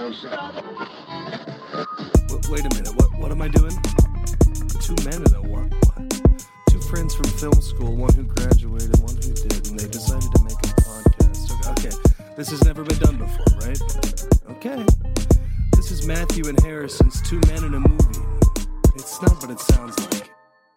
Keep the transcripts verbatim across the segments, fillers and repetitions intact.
Wait a minute, what what am I doing? Two men and a what? what? Two friends from film school, one who graduated, one who did, and they decided to make a podcast. Okay, okay. This has never been done before, right? Okay. This is Matthew and Harrison's Two Men in a Movie. It's not what it sounds like.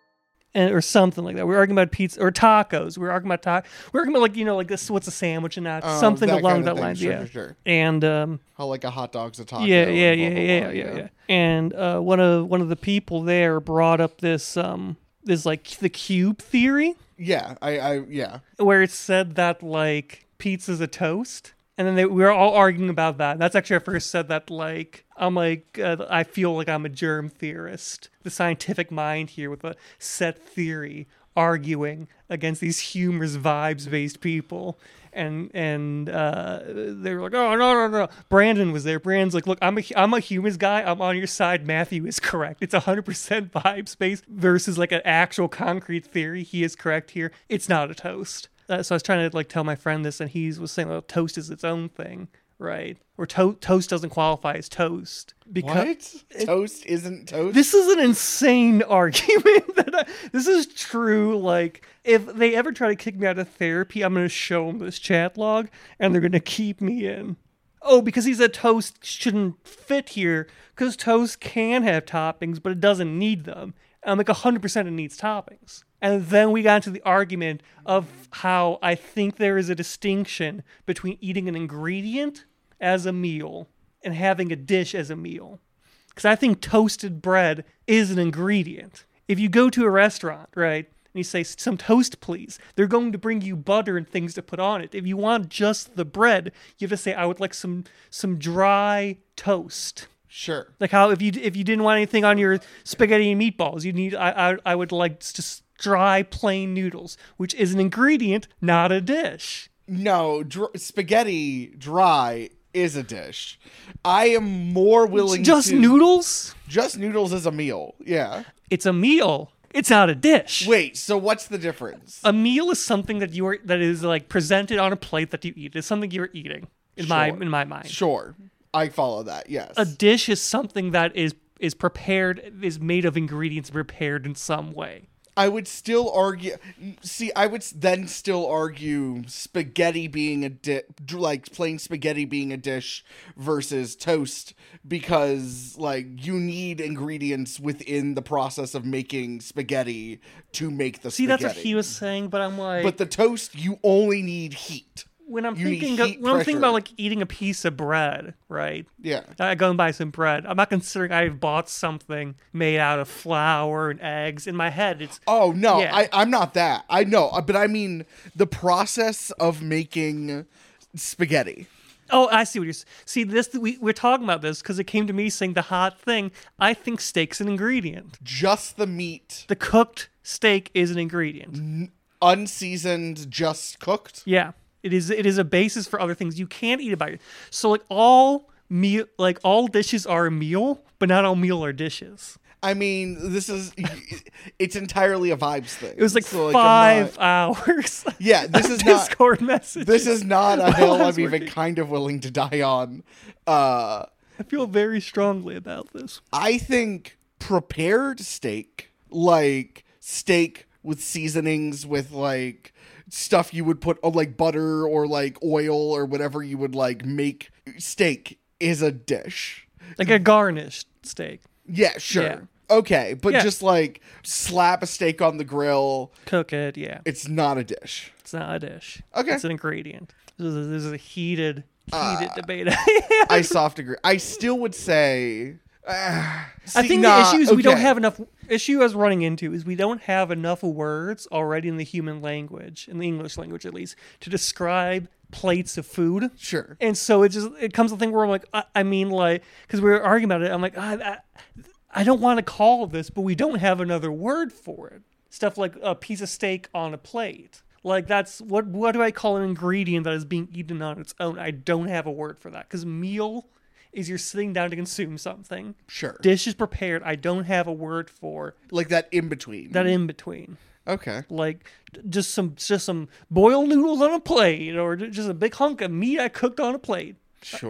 And, or something like that. We were arguing about pizza or tacos. We were arguing about tacos. We were arguing about, like, you know, like this, what's a sandwich and not Oh, something that along kind of that thing. lines. Sure, yeah. sure, sure. And um, How like a hot dog's a taco. yeah, yeah, and yeah, blah, blah, yeah, blah, yeah, yeah. And uh, one of one of the people there brought up this um this like the cube theory, Yeah, I, I, yeah. where it said that like pizza's a toast. And then they, we were all arguing about that. That's actually I first said that, like, I'm like, uh, I feel like I'm a germ theorist. The scientific mind here with a set theory arguing against these humorous vibes-based people. And and uh, they were like, oh, no, no, no. Brandon was there. Brandon's like, look, I'm a, I'm a humorous guy. I'm on your side. Matthew is correct. It's one hundred percent vibes-based versus, like, an actual concrete theory. He is correct here. It's not a toast. Uh, so I was trying to like tell my friend this, and he was saying, "Well, toast is its own thing, right? Or to- toast doesn't qualify as toast because What? it- Toast isn't toast? this is an insane argument. That I, this is true. Like, if they ever try to kick me out of therapy, I'm going to show them this chat log, and they're going to keep me in. Oh, because he said toast shouldn't fit here because toast can have toppings, but it doesn't need them. And I'm like, one hundred percent it needs toppings. And then we got into the argument of how I think there is a distinction between eating an ingredient as a meal and having a dish as a meal. Because I think toasted bread is an ingredient. If you go to a restaurant, right, and you say, some toast, please, they're going to bring you butter and things to put on it. If you want just the bread, you have to say, I would like some some dry toast. Sure. Like how if you if you didn't want anything on your spaghetti and meatballs, you need I I, I would like just dry plain noodles, which is an ingredient, not a dish. No, dr- spaghetti dry is a dish. I am more willing Just to... noodles? Just noodles is a meal, yeah. It's a meal. It's not a dish. Wait, so what's the difference? A meal is something that you are that is like presented on a plate that you eat. It's something you're eating in my Sure. in my mind. Sure. I follow that, yes. A dish is something that is is prepared is made of ingredients prepared in some way. I would still argue. See, I would then still argue spaghetti being a di- like plain spaghetti being a dish versus toast, because like you need ingredients within the process of making spaghetti to make the See, spaghetti. that's what he was saying, but I'm like, But the toast, you only need heat. when I'm you need thinking of, heat when I'm thinking pressure. about like eating a piece of bread, right? Yeah. I go and buy some bread. I'm not considering I've bought something made out of flour and eggs. In my head, it's Oh no, Yeah. I, I'm not that. I know, but I mean the process of making spaghetti. oh, I see what you're s- see. This we we're talking about this because it came to me saying the hot thing. I think steak's an ingredient. Just the meat, The cooked steak is an ingredient. unseasoned, just cooked. Yeah, it is. It is a basis for other things. You can't eat it by. So like all meal, like all dishes are a meal, but not all meal are dishes. I mean, this is, it's entirely a vibes thing. It was like So, I'm five not- hours. Yeah, this of is not, Discord message. this is not a While hill I was I'm even working. kind of willing to die on. Uh, I feel very strongly about this. I think prepared steak, like steak with seasonings, with like stuff you would put, oh, like butter or like oil or whatever you would like make steak, is a dish. Like a garnished steak. Yeah, sure. Yeah. Okay, but Yeah. just like slap a steak on the grill, Cook it, yeah. it's not a dish. It's not a dish. Okay. It's an ingredient. This is a, this is a heated, heated Uh, debate. I soft agree. I still would say. Uh, I see, think nah, the issue is we don't okay. have enough. Issue I was running into is we don't have enough words already in the human language, in the English language at least, to describe plates of food. Sure. And so it just it comes to the thing where I'm like, I, I mean, like, because we were arguing about it. I'm like, I, I, I don't want to call this, but we don't have another word for it. Stuff like a piece of steak on a plate. Like that's what what do I call an ingredient that is being eaten on its own? I don't have a word for that because meal is you're sitting down to consume something. Sure. Dish is prepared. I don't have a word for Like that in between. that in between. Okay. Like just some just some boiled noodles on a plate, or just a big hunk of meat I cooked on a plate. Sure.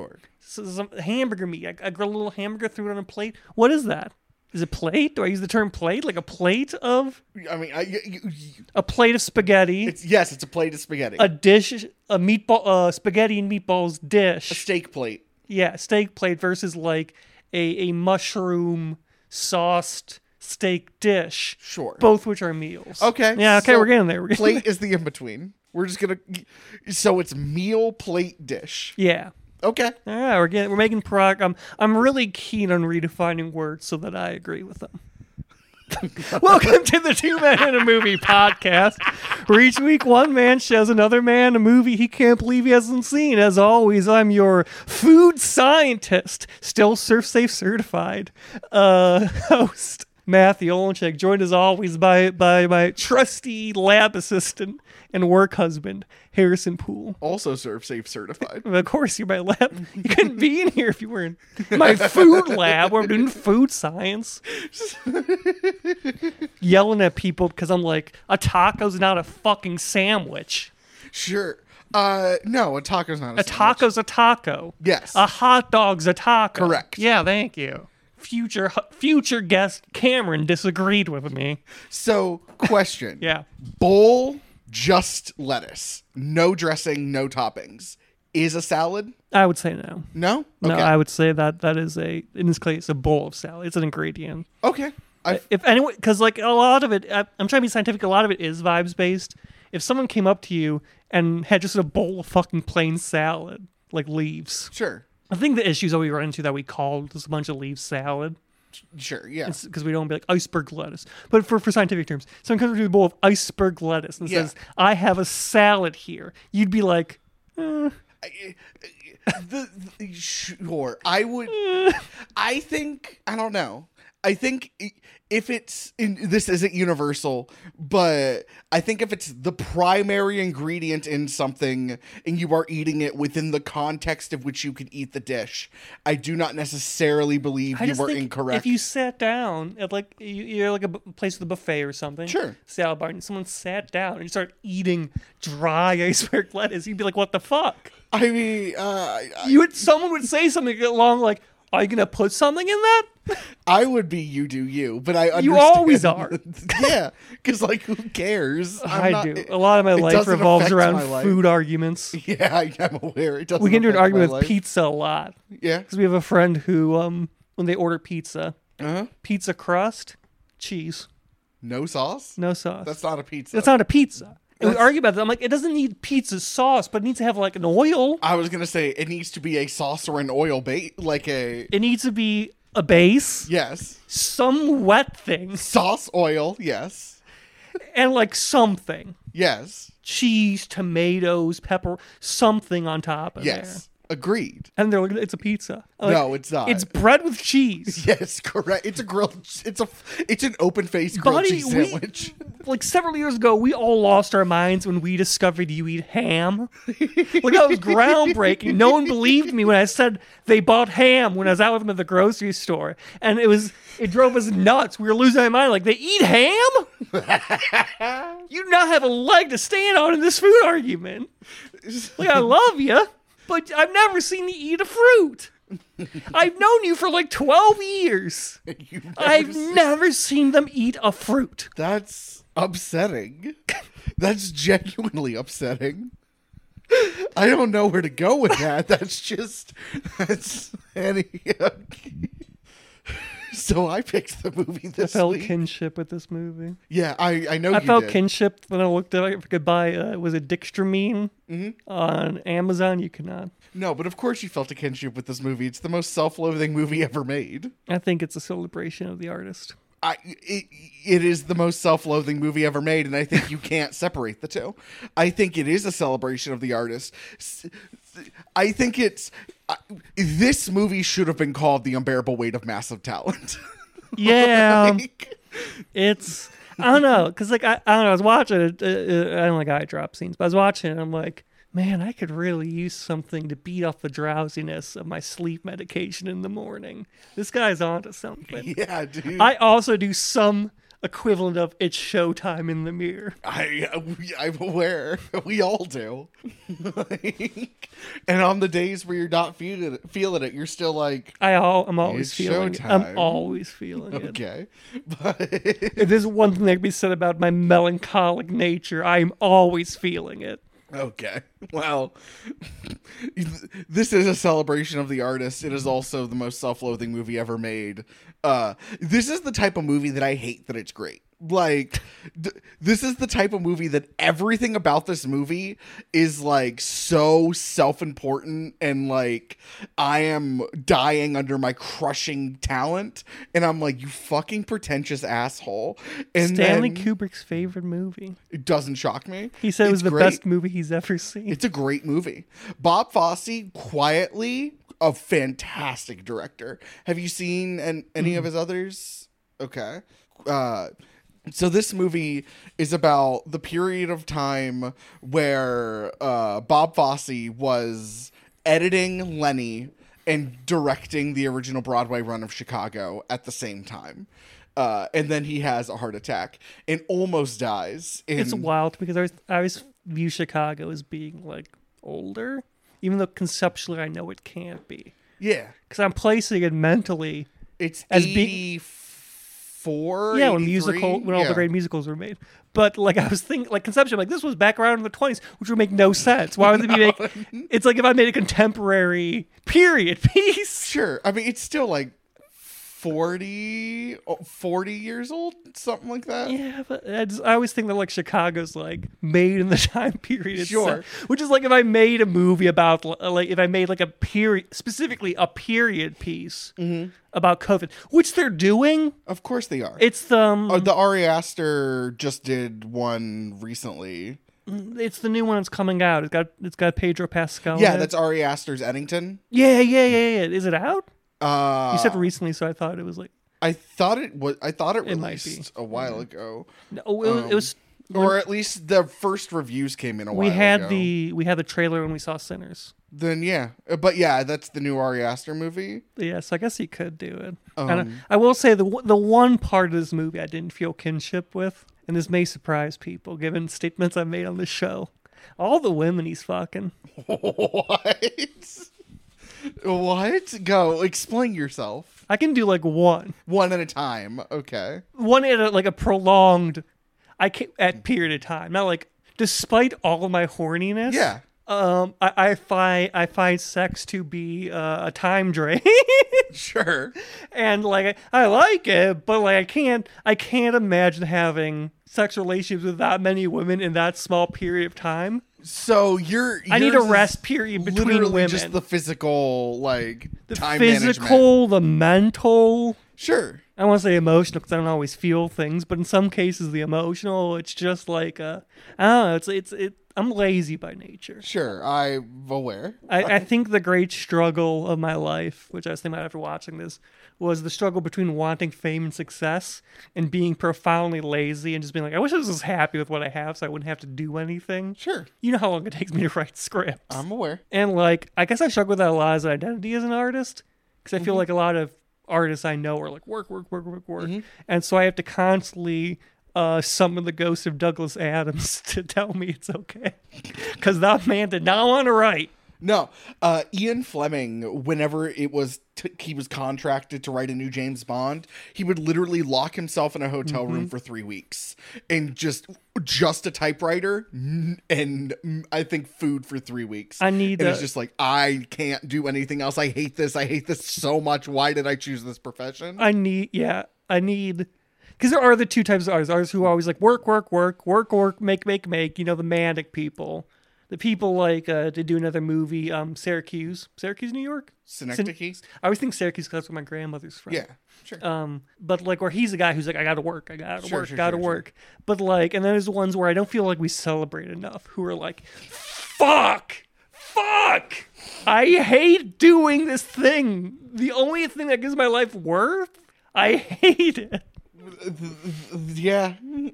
s- some hamburger meat. I, I grilled a little hamburger, threw it on a plate. What is that? Is it plate? Do I use the term plate? Like a plate of I mean, I, you, you, you- a plate of spaghetti, it's yes, it's a plate of spaghetti, a dish, a meatball, uh, spaghetti and meatballs a dish. steak plate. Yeah, steak plate versus like a a mushroom sauced steak dish. Sure. Both which are meals. Okay. Yeah. Okay, so we're getting there. We're getting Plate is the in between. We're just gonna. So it's meal, plate, dish. Yeah. Okay. All right, we're getting we're making prog. I'm I'm really keen on redefining words so that I agree with them. Welcome to the Two Men in a Movie podcast, where each week one man shows another man a movie he can't believe he hasn't seen. As always, I'm your food scientist, still Surf Safe certified, uh, host Matthew Olenchek, joined as always by by my trusty lab assistant and work husband Harrison Poole. Also serve safe certified. Of course, you're my lab. You couldn't be in here if you were in my food lab where I'm doing food science. Yelling at people because I'm like, a taco's not a fucking sandwich. Sure. Uh, no, a taco's not a, A taco's a taco. Yes. A hot dog's a taco. Correct. Yeah, thank you. Future future guest Cameron disagreed with me. So, question. Yeah. Bowl, just lettuce, no dressing, no toppings, is a salad? I would say no. No. No, Okay. I would say that that is a, in this case, a bowl of salad. It's an ingredient. okay. I If anyone, because like a lot of it, I- I'm trying to be scientific. A lot of it is vibes based. If someone came up to you and had just a bowl of fucking plain salad, like leaves, sure. I think the issues that we run into that we call just a bunch of leaves salad, Sure. Yeah. because we don't be like iceberg lettuce. But for, for scientific terms, someone comes to a bowl of iceberg lettuce and Yeah. says, "I have a salad here," you'd be like, eh, I- the, the sure I would I think I don't know I think i- if it's in, this isn't universal, but I think if it's the primary ingredient in something and you are eating it within the context of which you could eat the dish, I do not necessarily believe I you just were think incorrect. if you sat down at like you- you're like a bu- place with a buffet or something, Sure. salad bar, and someone sat down and you start eating dry iceberg lettuce, you'd be like, "What the fuck?" I mean, uh, I- You would someone would say something along like, "Are you gonna put something in that?" I would be you do you, but I understand. You always are. Yeah, because like who cares? I'm I not- do. A lot of my it life doesn't revolves affect around my life. food arguments. Yeah, I, I'm aware. It doesn't. We get into an affect argument my with life. pizza a lot Yeah. because we have a friend who, um, when they order pizza, Uh-huh. pizza crust, cheese, No sauce? no sauce. That's not a pizza. That's not a pizza. And we That's- argue about that. I'm like, it doesn't need pizza sauce, but it needs to have like an oil. I was gonna say it needs to be a sauce or an oil bait, like a It needs to be a base, yes, some wet thing, sauce, oil, yes, and like something. yes, Cheese, tomatoes, pepper, something on top of yes. there. Agreed. And they're like, it's a pizza. I'm like, No, it's not. It's bread with cheese. Yes, correct. It's a grilled. It's a. It's an open faced grilled Buddy, cheese we, sandwich. like several years ago, we all lost our minds when we discovered you eat ham. Like that was groundbreaking. No one believed me when I said they bought ham when I was out with them at the grocery store, and it was it drove us nuts. We were losing our mind. Like they eat ham? You now have a leg to stand on in this food argument. Like I love you, but I've never seen you eat a fruit. I've known you for like twelve years. You've never I've seen- never seen them eat a fruit. That's upsetting. That's genuinely upsetting. I don't know where to go with that. That's just that's any. So I picked the movie I this felt week. kinship with this movie. yeah, I I know I you felt did. kinship when I looked at it. If I could buy, uh, was it Dextramine Mm-hmm. on Amazon? You cannot. No, but of course you felt a kinship with this movie. It's the most self-loathing movie ever made. I think it's a celebration of the artist. I it, it is the most self-loathing movie ever made, and I think you can't separate the two. I think it is a celebration of the artist. S- I think it's I, this movie should have been called The Unbearable Weight of Massive Talent. Yeah, Like, it's I don't know because like I, I don't know. I was watching it. Uh, uh, I don't like eye drop scenes, but I was watching it. And I'm like, man, I could really use something to beat off the drowsiness of my sleep medication in the morning. This guy's onto something. yeah, dude. I also do some equivalent of it's showtime in the mirror. I I'm aware. We all do. Like, and on the days where you're not feeling it, feeling it, you're still like, I all, I'm always It's feeling it. showtime. I'm always feeling it. okay, but If there's one thing that can be said about my melancholic nature, I'm always feeling it. okay. Well, this is a celebration of the artist. It is also the most self-loathing movie ever made. Uh, this is the type of movie that I hate that it's great. Like, th- this is the type of movie that everything about this movie is like so self-important and like I am dying under my crushing talent, and I'm like, you fucking pretentious asshole. And Stanley then, Kubrick's favorite movie. it doesn't shock me. He said it was It's the great. best movie he's ever seen. It's a great movie. Bob Fosse, quietly a fantastic director. Have you seen an, any of his others? Okay. Uh, so this movie is about the period of time where uh, Bob Fosse was editing Lenny and directing the original Broadway run of Chicago at the same time. Uh, and then he has a heart attack and almost dies. In, It's wild because I always, I always view Chicago as being like older, even though conceptually I know it can't be. Yeah. Because I'm placing it mentally. It's As being- eighty-four, Yeah, when eighty-three? musical, when all Yeah. the great musicals were made. But like I was thinking, like conceptually, like this was back around in the twenties, which would make no sense. Why would they be make? It's like if I made a contemporary period piece. Sure. I mean, it's still like forty, forty years old, something like that. Yeah, but I, just, I always think that like Chicago's like made in the time period. It's Sure. set. Which is like if I made a movie about like if I made like a period, specifically a period piece about COVID, which they're doing. Of course they are. It's the um, Oh, the Ari Aster just did one recently. it's the new one that's coming out. It's got it's got Pedro Pascal. Yeah, in it. that's Ari Aster's Eddington. yeah, yeah, yeah, yeah. Is it out? Uh, You said recently, so I thought it was like I thought it was. I thought it It might released be. a while ago, no, it, was- it was. or at least the first reviews came in a while. We had ago. the we had the trailer when we saw Sinners. Then yeah, Uh, but yeah, that's the new Ari Aster movie. Yeah, so I guess he could do it. Um, and I, I will say the one- the one part of this movie I didn't feel kinship with, and this may surprise people given statements I made on the show. All the women he's fucking. What? What? Go explain yourself. I can do like one, One at a time. Okay. one at a, like a prolonged, I can at period of time. Not like despite all of my horniness. Yeah. Um, I, I find I find sex to be uh, a time drain. Sure. And like I like it, but like I can't I can't imagine having sex relationships with that many women in that small period of time. So you're. I need a yours is rest period between literally women. just the physical, like The time management. physical, the mental. Sure. I want to say emotional because I don't always feel things, but in some cases the emotional, it's just like uh, I don't know. It's it's it. I'm lazy by nature. Sure. I'm aware. I, I think the great struggle of my life, which I was thinking about after watching this, was the struggle between wanting fame and success and being profoundly lazy and just being like, I wish I was just happy with what I have so I wouldn't have to do anything. Sure. You know how long it takes me to write scripts. I'm aware. And like, I guess I struggle with that a lot as an identity as an artist because I feel like a lot of artists I know are like work, work, work, work, work. And so I have to constantly uh, summon the ghost of Douglas Adams to tell me it's okay because that man did not want to write. No, uh, Ian Fleming, whenever it was t- he was contracted to write a new James Bond, he would literally lock himself in a hotel room for three weeks and just just a typewriter n- and mm, I think food for three weeks. I need and a- it's just like I can't do anything else. I hate this. I hate this so much. Why did I choose this profession? I need, yeah, I need, because there are the two types of artists. Artists who are always like work, work, work, work, work, make, make, make, you know, the manic people. The people like uh, to do another movie, um, Syracuse. Syracuse, New York? Synecdoche? I always think Syracuse because that's where my grandmother's from. Yeah, sure. Um, but like where he's a guy who's like, I gotta work, I gotta Sure, work, sure, gotta sure, work. But like, and then there's the ones where I don't feel like we celebrate enough, who are like, fuck, fuck, I hate doing this thing. The only thing that gives my life worth, I hate it. Yeah,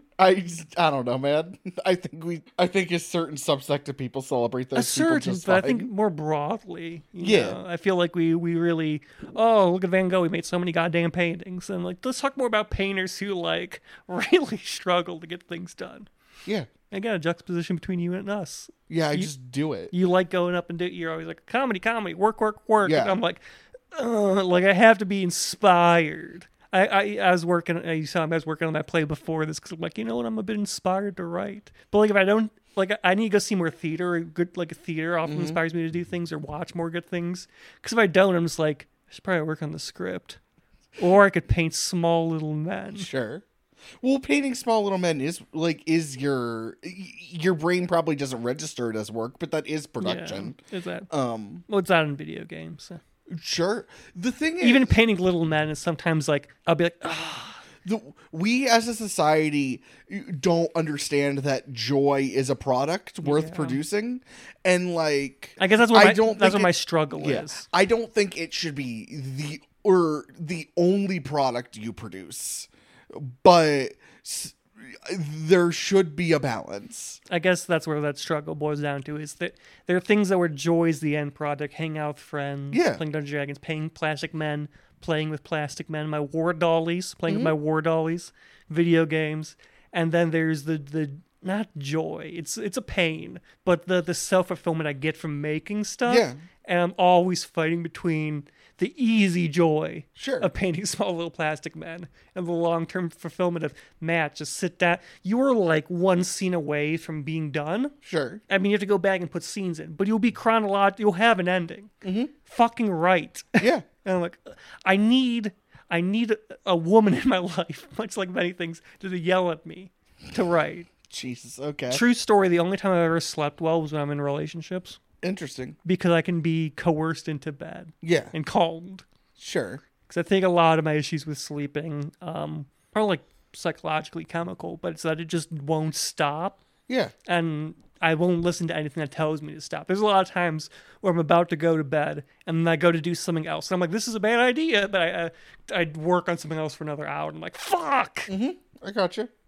I I don't know, man. I think we I think a certain subsect of people celebrate A those people certain, just but I fine. think more broadly. you Yeah. know, I feel like we we really, oh, look at Van Gogh. He made so many goddamn paintings, and like let's talk more about painters who like really struggle to get things done. Yeah, Again, a juxtaposition between you and us. yeah. I You- just do it. You like going up and do. You're always like comedy, comedy, work, work, work. Yeah. And I'm like, uh, like I have to be inspired. I, I, I was working. You saw me. I was working on that play before this because I'm like, you know what? I'm a bit inspired to write. But like, if I don't, like, I need to go see more theater. Good, like, theater often inspires me to do things or watch more good things. Because if I don't, I'm just like, I should probably work on the script, or I could paint small little men. Sure. Well, painting small little men is like is your your brain probably doesn't register it as work, but that is production. Yeah, is that? Um, Well, it's out in video games. So. sure. The thing is, Even painting little men is sometimes like I'll be like, ah. the, we as a society don't understand that joy is a product worth Yeah. producing, and like I guess that's what I my, don't that's think what my it- struggle yeah, is. I don't think it should be the or the only product you produce, but s- there should be a balance. I guess that's where that struggle boils down to is that there are things that were joys the end product, hang out with friends, Yeah. playing Dungeons and Dragons, playing plastic men, playing with plastic men, my war dollies, playing with my war dollies, video games, and then there's the the not joy. It's it's a pain, but the the self fulfillment I get from making stuff. Yeah. And I'm always fighting between the easy joy Sure. of painting small little plastic men and the long-term fulfillment of Matt, just sit down. You are like one scene away from being done. Sure. I mean, you have to go back and put scenes in, but you'll be chronological. You'll have an ending. Mm-hmm. Fucking right. Yeah. And I'm like, I need, I need a, a woman in my life, much like many things, to yell at me to write. Jesus. Okay. True story. The only time I've ever slept well was when I'm in relationships Interesting. because I can be coerced into bed Yeah. and calmed. Sure. Because I think a lot of my issues with sleeping um, are like psychologically chemical, but it's that it just won't stop. Yeah. And I won't listen to anything that tells me to stop. There's a lot of times where I'm about to go to bed and then I go to do something else. And I'm like, this is a bad idea, but I, uh, I'd work on something else for another hour. And I'm like, fuck! I got you.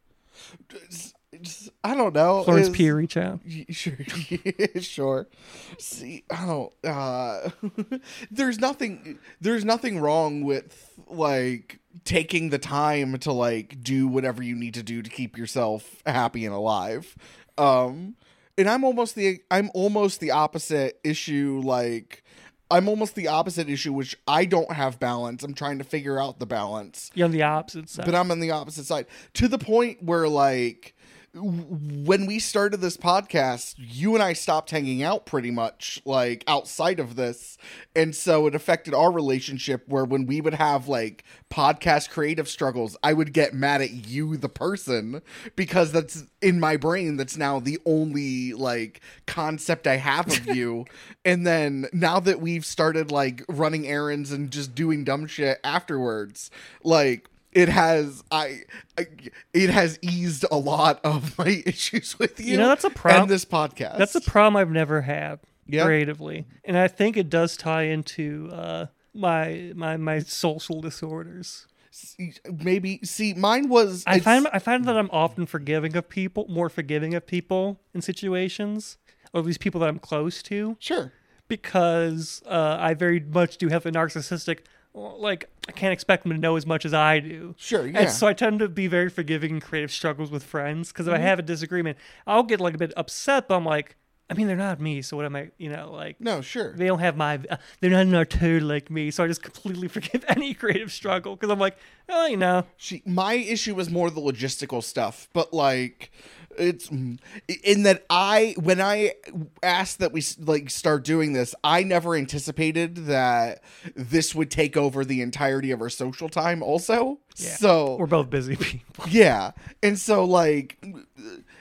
Just, I don't know. Florence Is- Pugh, reach out. Y- Sure, sure. See, I don't. Uh, there's nothing. There's nothing wrong with like taking the time to like do whatever you need to do to keep yourself happy and alive. Um, and I'm almost the. I'm almost the opposite issue. Like, I'm almost the opposite issue, which I don't have balance. I'm trying to figure out the balance. You're on the opposite side. But I'm on the opposite side to the point where like w- when we started this podcast, you and I stopped hanging out pretty much like outside of this. And so it affected our relationship where when we would have like podcast creative struggles, I would get mad at you, the person, because that's in my brain. That's now the only like concept I have of you. And then now that we've started like running errands and just doing dumb shit afterwards, like, it has I, I it has eased a lot of my issues with you. You know, that's a prob- and this podcast. That's a problem I've never had Yeah. creatively. And I think it does tie into uh, my my my social disorders. maybe see mine was I it's- find I find that I'm often forgiving of people, more forgiving of people in situations, or at least people that I'm close to, sure. because uh, I very much do have a narcissistic, like I can't expect them to know as much as I do. Sure, yeah. And so I tend to be very forgiving in creative struggles with friends, because if Mm-hmm. I have a disagreement, I'll get like a bit upset, but I'm like, I mean, they're not me, so what am I, you know, like, No, sure. they don't have my, uh, they're not an artist like me, so I just completely forgive any creative struggle, because I'm like, oh, you know, She, my issue was more the logistical stuff, but like it's in that I when I asked that we like start doing this, I never anticipated that this would take over the entirety of our social time also. Yeah. So we're both busy people. yeah. And so like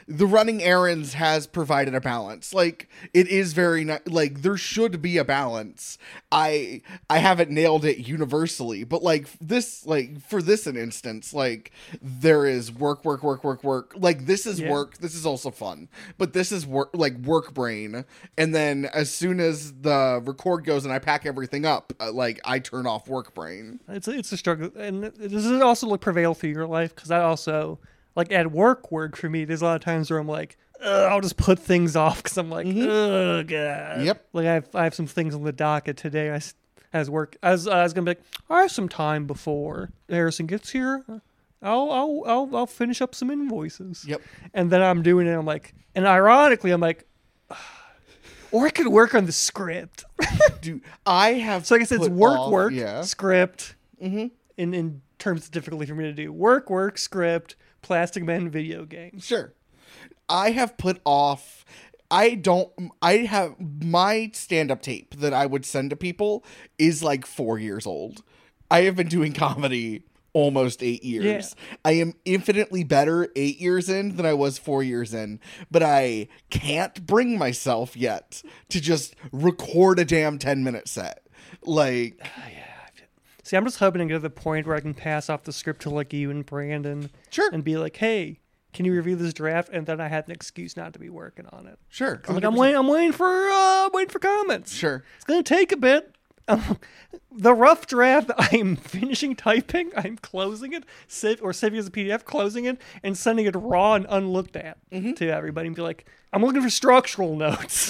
the running errands has provided a balance. Like, it is very ni- like there should be a balance. I I haven't nailed it universally, but like this, like for this an instance, like there is work, work, work, work, work. Like this is Yeah. work. This is also fun, but this is work, like work brain. And then as soon as the record goes and I pack everything up, uh, like I turn off work brain. It's a, it's a struggle, and does it also like prevail through your life? Because I also like at work, work for me. There's a lot of times where I'm like, Ugh, I'll just put things off because I'm like, oh god. Yep. Like I have I have some things on the docket today. I s- as work as I was gonna be like, I have some time before Harrison gets here. I'll I'll I'll I'll finish up some invoices. Yep. And then I'm doing it. I'm like, and ironically, I'm like, or I could work on the script. Dude, I have So I guess it's put work, off- work, yeah. script. Mm-hmm. In in terms of difficulty for me to do, work, work, script, Plastic Man, video games. Sure. I have put off. I don't. I have my stand-up tape that I would send to people is like four years old. I have been doing comedy almost eight years. I am infinitely better eight years in than I was four years in, but I can't bring myself yet to just record a damn ten-minute set. Like, See, I'm just hoping to get to the point where I can pass off the script to like you and Brandon, Sure. and be like, "Hey, can you review this draft?" And then I had an excuse not to be working on it. sure. I'm like, I'm waiting, I'm waiting for, uh, waiting for comments. Sure. It's gonna take a bit. Um, the rough draft I'm finishing typing, I'm closing it, save or saving it as a P D F, closing it, and sending it raw and unlooked at to everybody, and be like, I'm looking for structural notes.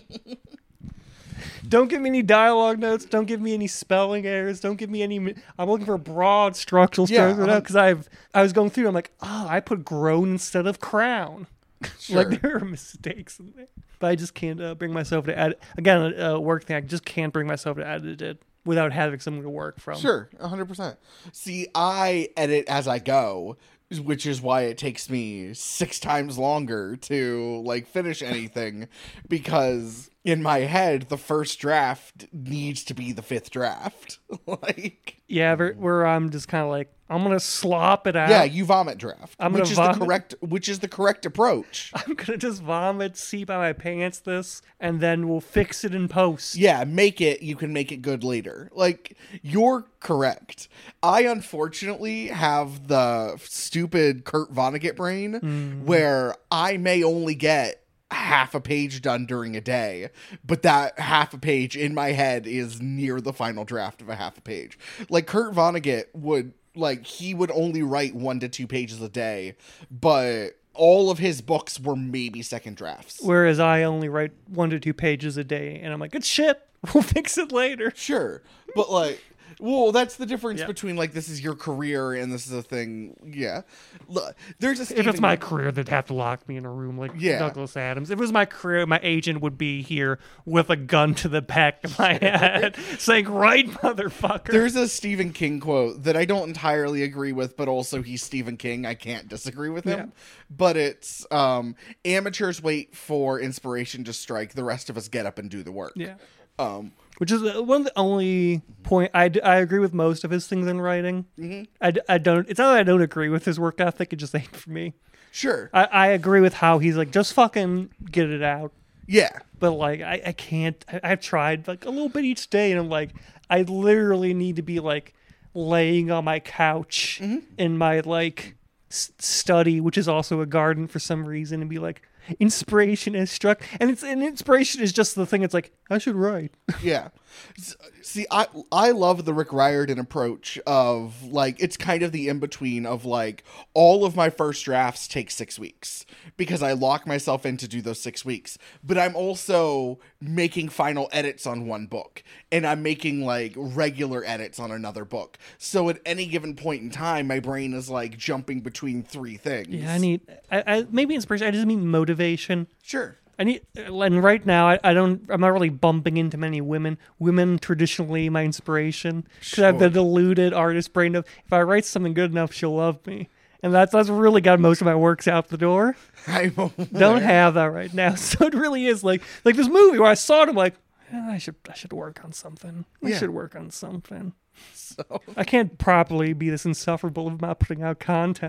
Don't give me any dialogue notes. Don't give me any spelling errors. Don't give me any. I'm looking for broad structural Yeah, structure um, because I've I was going through. I'm like, oh, I put grown instead of crown. Sure. Like there are mistakes in there, but I just can't uh, bring myself to edit. Again, a uh, work thing. I just can't bring myself to edit it without having someone to work from. Sure, one hundred percent. See, I edit as I go, which is why it takes me six times longer to like finish anything, because in my head the first draft needs to be the fifth draft. Like, Yeah, where, where I'm just kind of like, I'm gonna slop it out. yeah, you vomit draft, I'm gonna which is vomit. the correct which is the correct approach. I'm gonna just vomit, seep out my pants this, and then we'll fix it in post. Yeah, make it, you can make it good later. Like, you're correct. I unfortunately have the stupid Kurt Vonnegut brain where I may only get half a page done during a day, but that half a page in my head is near the final draft of a half a page. Like, Kurt Vonnegut would, like, he would only write one to two pages a day, but all of his books were maybe second drafts. Whereas I only write one to two pages a day, and I'm like, it's shit. We'll fix it later. Sure, but like, well, that's the difference Yeah. between like this is your career and this is a thing. Yeah, look, there's a If Stephen, it's my career, they'd have to lock me in a room like Yeah. Douglas Adams. If it was my career, my agent would be here with a gun to the back of my head saying, right, motherfucker. there's a Stephen King quote that I don't entirely agree with, but also he's Stephen King. I can't disagree with him. Yeah. But it's um, amateurs wait for inspiration to strike. The rest of us get up and do the work. yeah. Um, Which is uh, one of the only point I, d- I agree with most of his things in writing. Mm-hmm. I, d- I don't. It's not that I don't agree with his work ethic. It just ain't for me. sure. I, I agree with how he's like, just fucking get it out. Yeah. But like, I, I can't. I, I've tried like a little bit each day, and I'm like, I literally need to be like laying on my couch in my like s- study, which is also a garden for some reason, and be like, inspiration has struck, and it's and inspiration is just the thing. It's like I should write. Yeah. S- See, I I love the Rick Riordan approach of like it's kind of the in between of like all of my first drafts take six weeks because I lock myself in to do those six weeks, but I'm also making final edits on one book and I'm making like regular edits on another book. So at any given point in time, my brain is like jumping between three things. Yeah, I need. I, I maybe inspiration. I just mean motivation. Sure. I need, and right now I, I don't. I'm not really bumping into many women. Women traditionally my inspiration because I have the Sure. deluded artist brain of if I write something good enough, she'll love me, and that's that's really got most of my works out the door. I'm Don't aware. have that right now, so it really is like like this movie where I saw it. I'm like, "Eh, I should I should work on something. I Yeah. should work on something. So, I can't properly be this insufferable of not putting out content.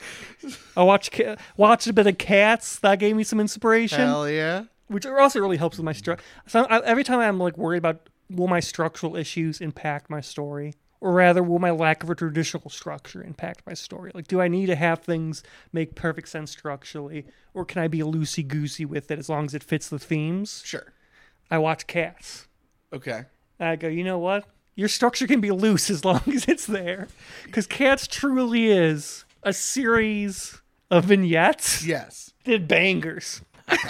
I watched Ca- watched a bit of Cats. That gave me some inspiration, Hell yeah. which also really helps with my structure. So I, every time I'm like worried about will my structural issues impact my story, or rather, will my lack of a traditional structure impact my story? Like, do I need to have things make perfect sense structurally, or can I be loosey goosey with it as long as it fits the themes? Sure. I watch Cats. Okay. And I go, you know what? Your structure can be loose as long as it's there, because Cats truly is a series of vignettes. Yes. Did bangers.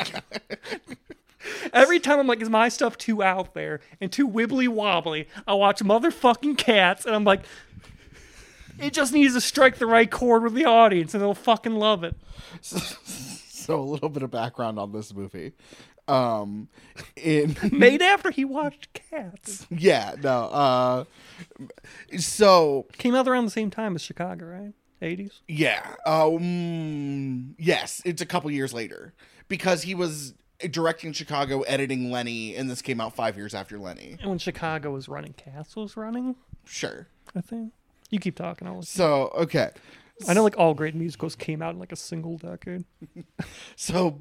Every time I'm like, is my stuff too out there and too wibbly wobbly? I watch motherfucking Cats and I'm like, it just needs to strike the right chord with the audience and they'll fucking love it. So, so a little bit of background on this movie. Um, in Made after he watched Cats. yeah, no. Uh, so Came out around the same time as Chicago, right? eighties? yeah. Um, yes, it's a couple years later because he was directing Chicago, editing Lenny, and this came out five years after Lenny. And when Chicago was running, Cats was running, Sure. I think. You keep talking. I'll listen. So okay. I know like all great musicals came out in like a single decade. So,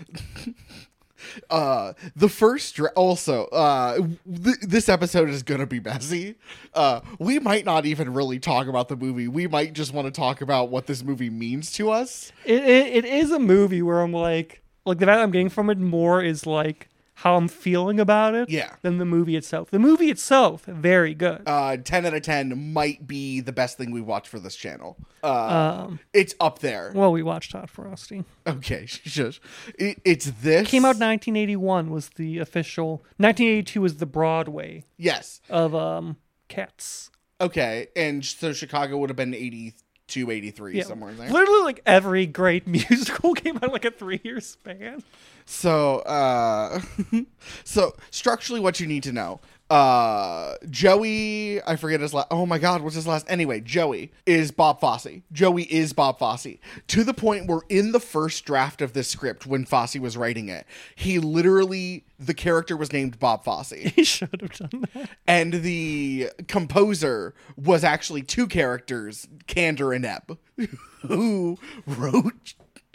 uh, the first dra- also, uh, th- this episode is gonna be messy. Uh, we might not even really talk about the movie. We might just want to talk about what this movie means to us. It, it it is a movie where I'm like, like the value I'm getting from it more is like how I'm feeling about it, Yeah. than the movie itself. The movie itself, very good. Uh, ten out of ten might be the best thing we watch for this channel. Uh, Um, it's up there. well, we watched Hot Frosty. Okay, shush. It, it's this. Came out nineteen eighty-one was the official. nineteen eighty-two was the Broadway Yes. of um Cats. Okay, and so Chicago would have been eighty-two, eighty-three, Yeah, somewhere in there. literally like every great musical came out in like a three-year span. So, uh, so structurally, what you need to know, uh, Joey, I forget his last, oh my God, what's his last? Anyway, Joey is Bob Fosse. Joey is Bob Fosse to the point where in the first draft of this script, when Fosse was writing it, he literally, the character was named Bob Fosse. He should have done that. And the composer was actually two characters, Kander and Ebb, who wrote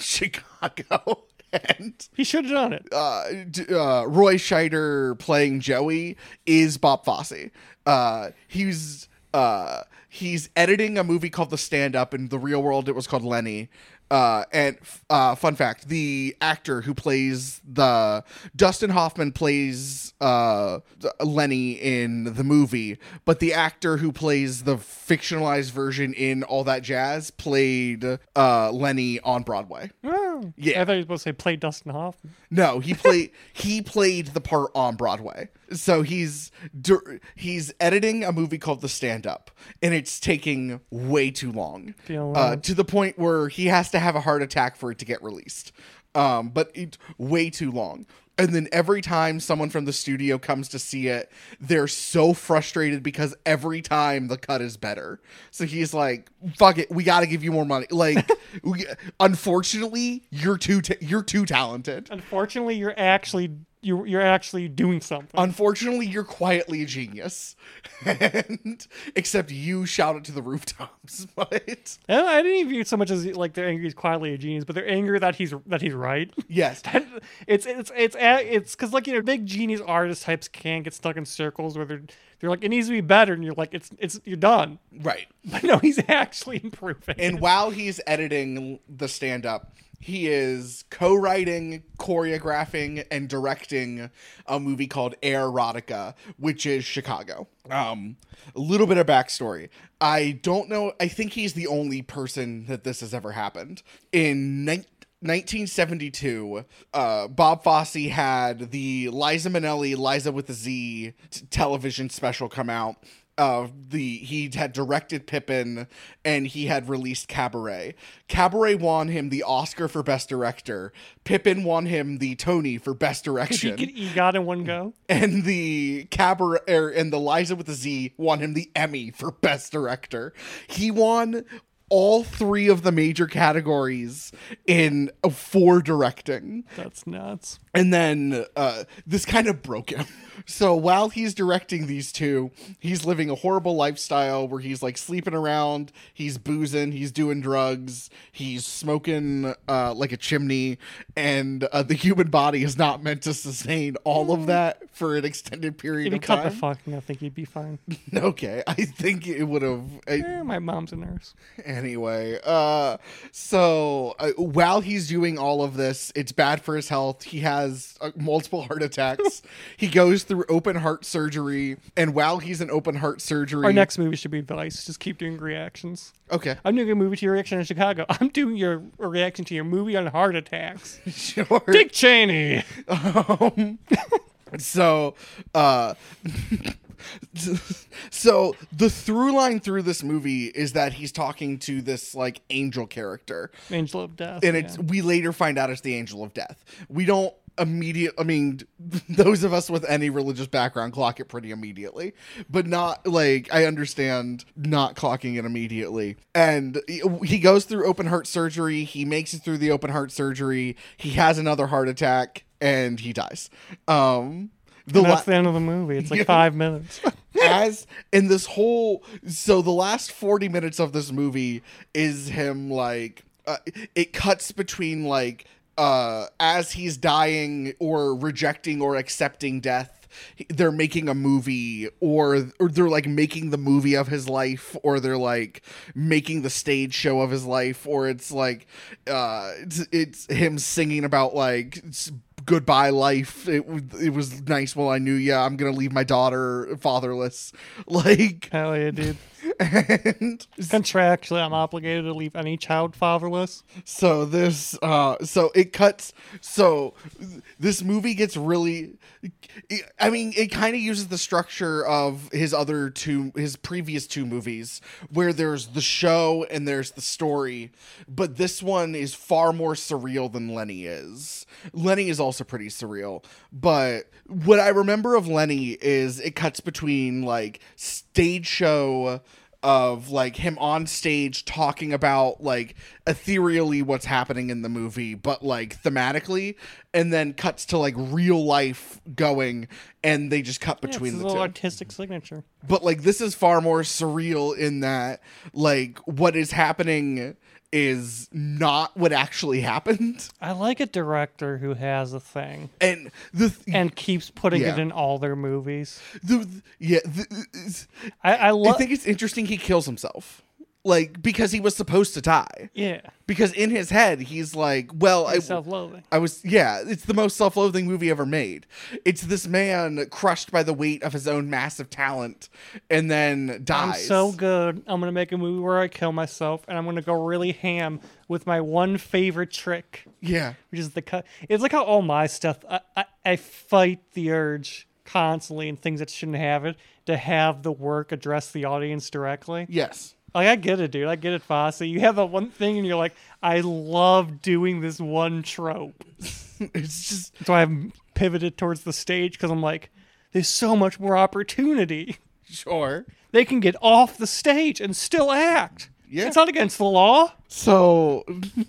Chicago. And He should have done it. uh, d- uh, Roy Scheider playing Joey is Bob Fosse. Uh, he's uh, he's editing a movie called The Stand Up. In the real world, it was called Lenny. Uh, and uh, fun fact: the actor who plays the Dustin Hoffman plays uh, Lenny in the movie, but the actor who plays the fictionalized version in All That Jazz played uh, Lenny on Broadway. Oh. Yeah. I thought you were supposed to say play Dustin Hoffman. No, he played he played the part on Broadway. So he's dur- he's editing a movie called The Stand Up, and it's taking way too long, Feel uh, that. to the point where he has to have a heart attack for it to get released. Um, but it's way too long. And then every time someone from the studio comes to see it, they're so frustrated because every time the cut is better. So he's like, "Fuck it, we got to give you more money." Like, we, unfortunately, you're too ta- you're too talented. Unfortunately, you're actually you you're actually doing something. Unfortunately, you're quietly a genius. And except you shout it to the rooftops. But And I didn't even view it so much as like they're angry he's quietly a genius, but they're angry that he's that he's right. yes, it's it's it's it's because like you know big genius artist types can't get stuck in circles where they're they're like it needs to be better, and you're like it's it's you're done. right. But no, he's actually improving. And while he's editing the stand-up, he is co-writing, choreographing, and directing a movie called Erotica, which is Chicago. Um, a little bit of backstory. I don't know. I think he's the only person that this has ever happened. In ni- nineteen seventy-two, uh, Bob Fosse had the Liza Minnelli, Liza with a Z t- television special come out. Uh, the he had directed Pippin, and he had released Cabaret. Cabaret won him the Oscar for Best Director. Pippin won him the Tony for Best he, Direction, could- he got in one go. and the Cabaret er, and the Liza with the Z won him the Emmy for Best Director. He won all three of the major categories in uh, for directing. That's nuts. And then uh, this kind of broke him. So while he's directing these two, he's living a horrible lifestyle where he's like sleeping around, he's boozing, he's doing drugs, he's smoking uh, like a chimney, and uh, the human body is not meant to sustain all of that for an extended period If you of cut the time. fucking, I think you'd be fine. Okay, I think it would have. Eh, my mom's a nurse. Anyway, uh, so uh, while he's doing all of this, it's bad for his health. He has uh, multiple heart attacks. He goes through open heart surgery, and while he's in open heart surgery, Our next movie should be Vice. Just keep doing reactions. okay, I'm doing a movie to your reaction in Chicago. I'm doing your a reaction to your movie on heart attacks. sure. Dick Cheney. Um, so, uh, so the through line through this movie is that he's talking to this like angel character, Angel of Death. and it's yeah. we later find out it's the angel of death. We don't immediate. I mean, those of us with any religious background clock it pretty immediately, but not like I understand not clocking it immediately. And he- he goes through open heart surgery. He makes it through the open heart surgery. He has another heart attack and he dies. Um, the And la- that's the end of the movie. It's like Yeah. five minutes. as in this whole so the last forty minutes of this movie is him like uh, it cuts between like uh as he's dying or rejecting or accepting death, they're making a movie, or or they're like making the movie of his life, or they're like making the stage show of his life, or it's like uh it's, it's him singing about like it's, goodbye life, it, it was nice while I knew you, I'm gonna leave my daughter fatherless, like Hell yeah, dude. and Contractually, I'm obligated to leave any child fatherless. so this uh so it cuts so this movie gets really I mean it kind of uses the structure of his other two his previous two movies where there's the show and there's the story, but this one is far more surreal than Lenny is. Lenny is also pretty surreal, but what I remember of Lenny is it cuts between like stage show of like him on stage talking about like ethereally what's happening in the movie, but like thematically, and then cuts to like real life going, and they just cut Yeah, it's between his the little two. artistic signature. But like this is far more surreal in that like what is happening is not what actually happened, I like a director who has a thing and the th- and keeps putting Yeah. it in all their movies. the yeah the, I, I I love. think it's interesting he kills himself, like because he was supposed to die. Yeah, Because in his head, he's like, well, I, self-loathing. I was, yeah, it's the most self-loathing movie ever made. It's this man crushed by the weight of his own massive talent and then dies. I'm so good. I'm gonna make a movie where I kill myself, and I'm gonna go really ham with my one favorite trick, Yeah. which is the cut. It's like how all my stuff. I, I, I fight the urge constantly in things that shouldn't have it to have the work address the audience directly. Yes. Like, I get it, dude. I get it, Fosse. You have that one thing, and you're like, I love doing this one trope. It's just, That's why I've pivoted towards the stage, because I'm like, there's so much more opportunity. sure. They can get off the stage and still act. Yeah. It's not against the law. So,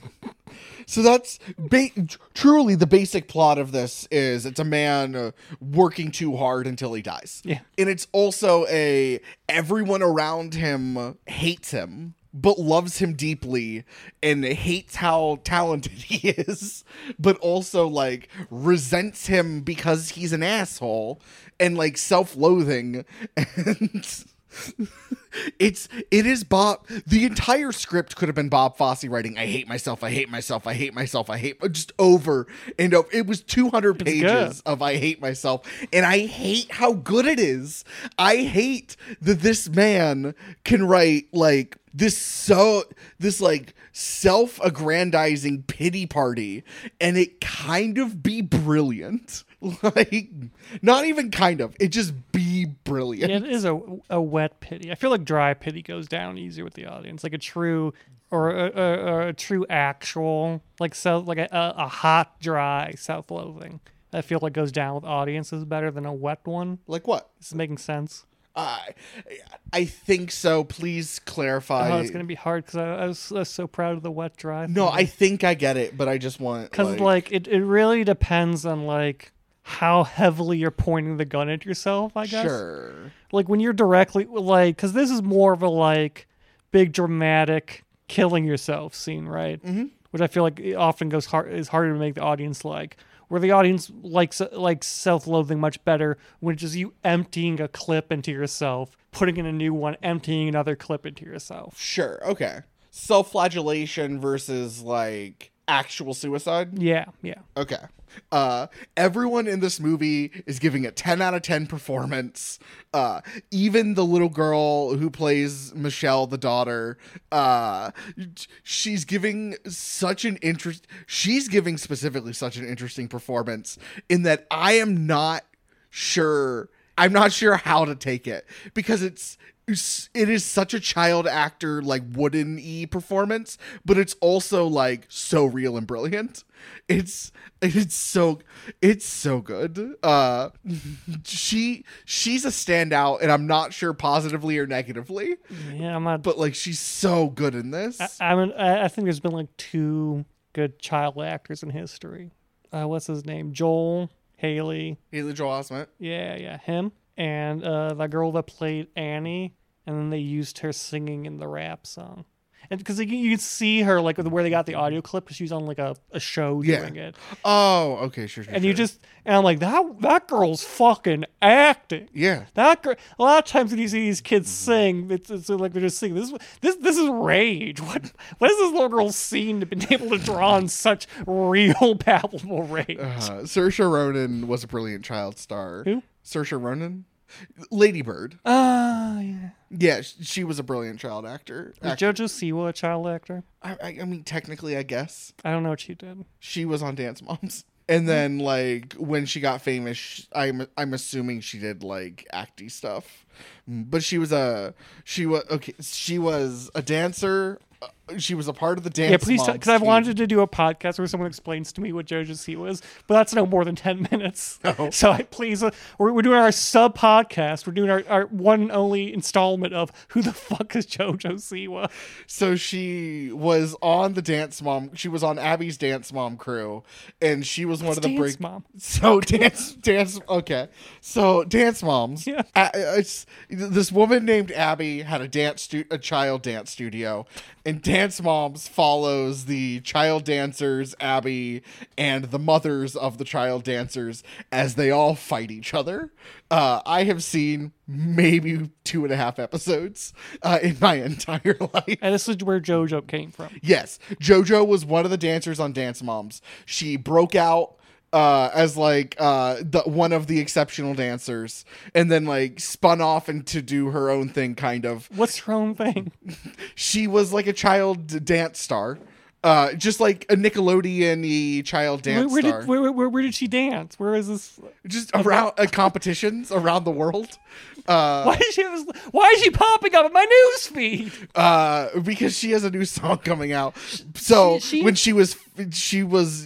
so that's ba- truly the basic plot of this is it's a man uh, working too hard until he dies. Yeah. And it's also a everyone around him hates him but loves him deeply and hates how talented he is, but also like resents him because he's an asshole and like self-loathing. And it's it is Bob. The entire script could have been Bob Fosse writing, I hate myself, I hate myself, I hate myself, I hate just over and over. It was two hundred It's pages good. of I hate myself, and I hate how good it is. I hate that this man can write like this so this like self-aggrandizing pity party and it kind of be brilliant. Like not even kind of, it just be brilliant. Yeah, it is a, a wet pity. I feel like dry pity goes down easier with the audience. Like a true or a, a, a true actual, like self, like a, a hot, dry self-loathing. I feel like goes down with audiences better than a wet one. Like what? This is making sense. Uh, I think so. Please clarify. Oh, it's gonna be hard because I, I, was, I was so proud of the wet dry. No, I think I get it, but I just want because like, like it, it really depends on like how heavily you're pointing the gun at yourself. I guess. Sure. Like when you're directly like, because this is more of a like big dramatic killing yourself scene, right? Mm-hmm. Which I feel like it often goes hard is harder to make the audience like. Where the audience likes like self-loathing much better, which is you emptying a clip into yourself, putting in a new one, emptying another clip into yourself. Sure. Okay. Self-flagellation versus like actual suicide. Yeah, yeah. Okay. Uh, everyone in this movie is giving a ten out of ten performance. Uh, even the little girl who plays Michelle, the daughter, uh, she's giving such an interest. She's giving specifically such an interesting performance in that I am not sure. I'm not sure how to take it because it's, it is such a child actor, like wooden-y performance, but it's also like so real and brilliant. It's it's so it's so good. Uh, she she's a standout, and I'm not sure positively or negatively. Yeah, I'm not. But like, she's so good in this. I, I mean, I, I think there's been like two good child actors in history. Uh, what's his name? Joel Haley. Haley Joel Osment. Yeah, yeah, him and uh, the girl that played Annie, and then they used her singing in the rap song. And because you, you can see her like where they got the audio clip because she was on like a, a show Yeah. doing it. Oh, okay, sure, sure. And sure. you just and I'm like that that girl's fucking acting. yeah. That girl. A lot of times when you see these kids sing, it's, it's like they're just singing. This this this is rage. What what has this little girl seen to be able to draw on such real palpable rage? Uh, Saoirse Ronan was a brilliant child star. Who? Saoirse Ronan. Lady Bird. Ah, uh, yeah. Yeah, sh- she was a brilliant child actor. Was actor. JoJo Siwa a child actor? I, I, I mean, technically, I guess I don't know what she did. she was on Dance Moms, and then like when she got famous, sh- I'm I'm assuming she did like acty stuff, but she was a she was okay. She was a dancer. Uh, she was a part of the dance. Yeah, please, Moms because I've team. wanted to do a podcast where someone explains to me what JoJo Siwa is, but that's no more than ten minutes. Oh. So I please, uh, we're, we're doing our sub podcast. We're doing our, our one and only installment of who the fuck is JoJo Siwa? So she was on the Dance Mom. She was on Abby's Dance Mom crew, and she was one of the Dance break. Mom. So dance, dance. Okay, so Dance Moms. Yeah. A- it's this woman named Abby had a dance stu- a child dance studio, and Dance Moms follows the child dancers, Abby, and the mothers of the child dancers as they all fight each other. Uh, I have seen maybe two and a half episodes uh, in my entire life. And this is where JoJo came from. Yes, JoJo was one of the dancers on Dance Moms. She broke out uh, as like uh, the one of the exceptional dancers, and then like spun off and to do her own thing. Kind of. What's her own thing? She was like a child dance star, uh, just like a Nickelodeon-y child Where, dance where star. did where, where, where did she dance? Where is this? just around uh, competitions around the world. Uh, Why is she? Why is she popping up in my news feed? uh because she has a new song coming out. So She- she- when she was she was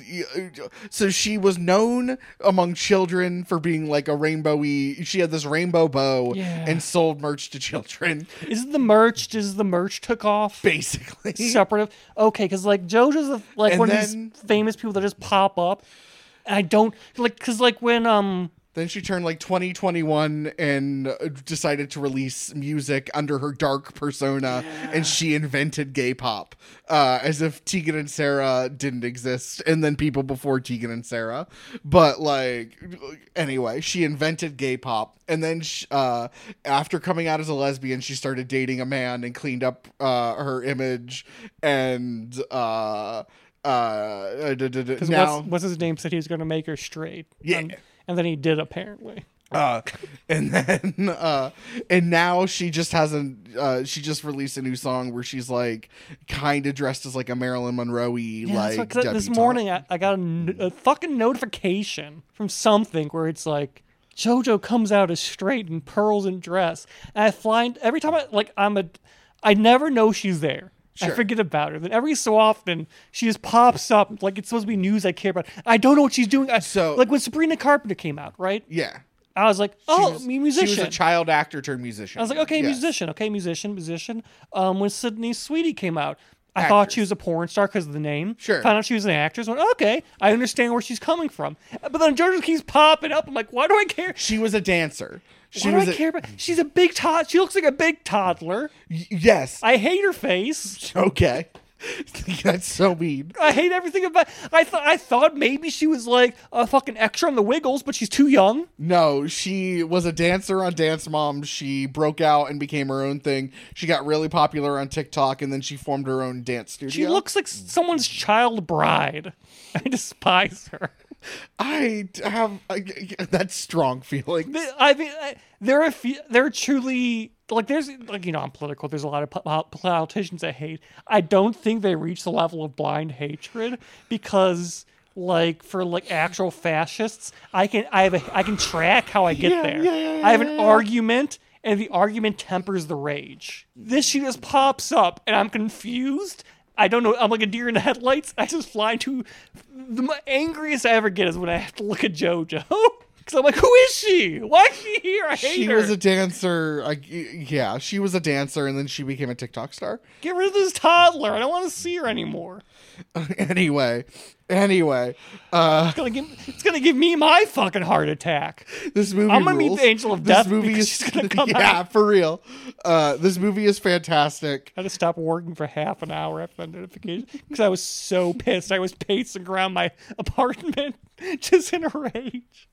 so she was known among children for being like a rainbowy, she had this rainbow bow Yeah. and sold merch to children, Is it the merch? Does the merch took off? basically. Separate. Okay, because like JoJo's a, like And one then- of these famous people that just pop up. And I don't like because like when um Then she turned like twenty twenty-one and uh, decided to release music under her dark persona, and she invented gay pop, uh, as if Tegan and Sarah didn't exist, and then people before Tegan and Sarah. But like, anyway, she invented gay pop, and then sh uh, after coming out as a lesbian, she started dating a man and cleaned up uh, her image, and uh, uh, d- d- d- because now. what's, what's his name said he was going to make her straight. Yeah. And, and then he did apparently. Uh, and then, uh, and now she just hasn't, uh, she just released a new song where she's like kind of dressed as like a Marilyn Monroe-y, Yeah, like, that's what, 'cause this debutante. morning I, I got a, n- a fucking notification from something where it's like JoJo comes out as straight in pearls and dress, and I find every time I like I'm a, I never know she's there. I Sure. forget about her. Then every so often she just pops up like it's supposed to be news I care about. I don't know what she's doing. I, So- like when Sabrina Carpenter came out, right? Yeah. I was like, oh, she was, me musician. She was a child actor turned musician. I was like, okay, Yes. musician, okay, musician, musician. Um, when Sydney Sweetie came out, I Actress. thought she was a porn star because of the name. Sure. Found out she was an actress. Went, okay, I understand where she's coming from. But then JoJo keeps popping up. I'm like, why do I care? She was a dancer. She Why do was I a, care about? She's a big tot. She looks like a big toddler. y- yes. I hate her face. Okay. That's so mean. I hate everything about. I thought I thought maybe she was like a fucking extra on the Wiggles, but she's too young. No, she was a dancer on Dance Moms. She broke out and became her own thing. She got really popular on TikTok, and then she formed her own dance studio. She looks like someone's child bride. I despise her. I have I, that's strong feelings. The- I mean, I- there are fe- there are truly like there's like you know I'm political. There's a lot of po- politicians I hate. I don't think they reach the level of blind hatred because like for like actual fascists, I can I have a I can track how I get Yeah, there. yeah, yeah, I have yeah, an yeah. argument. And the argument tempers the rage. This she just pops up, and I'm confused. I don't know. I'm like a deer in the headlights. I just fly to the m- angriest I ever get is when I have to look at JoJo. Because I'm like, who is she? Why is she here? I hate She her. was a dancer. I, yeah, she was a dancer, and then she became a TikTok star. Get rid of this toddler. I don't want to see her anymore. anyway, anyway, uh, It's gonna give. It's gonna give me my fucking heart attack. this movie. I'm gonna meet rules. the Angel of This Death movie because is she's gonna come yeah, out. for real. Uh, this movie is fantastic. I had to stop working for half an hour after that notification because I was so pissed. I was pacing around my apartment just in a rage.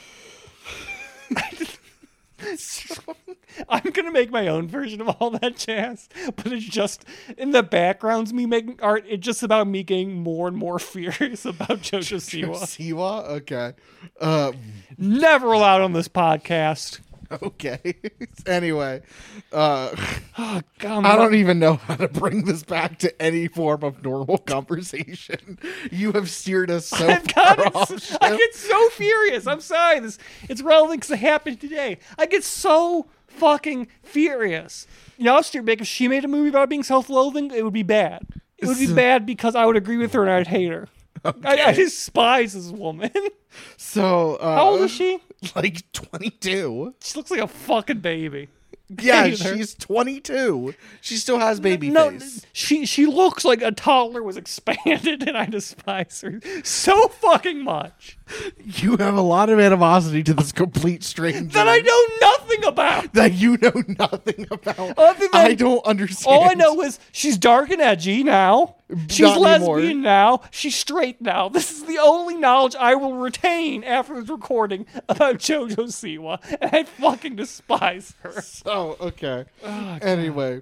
I'm gonna make my own version of all that jazz, but it's just in the background's me making art. It's just about me getting more and more furious about JoJo Siwa. Siwa? Okay. Uh, Never allowed on this podcast. okay. anyway, uh, Oh God, I don't even know how to bring this back to any form of normal conversation. You have steered us so I've far got off. it. I Shep. get so furious. I'm sorry. This it's relevant because it happened today. I get so fucking furious. You know, Steerbeck, if she made a movie about being self-loathing, it would be bad. It would be So- bad because I would agree with her and I'd hate her. I, I despise this woman. So, uh, How old is she? Like twenty-two. She looks like a fucking baby. Yeah, Hate her. she's twenty-two. She still has baby No, face. she she looks like a toddler was expanded, and I despise her so fucking much You have a lot of animosity to this complete stranger that I know nothing about. that you know nothing about. Other than- I don't understand. All I know is she's dark and edgy now. She's Not lesbian anymore. now. She's straight now. This is the only knowledge I will retain after this recording about JoJo Siwa, and I fucking despise her. Oh, okay. Anyway,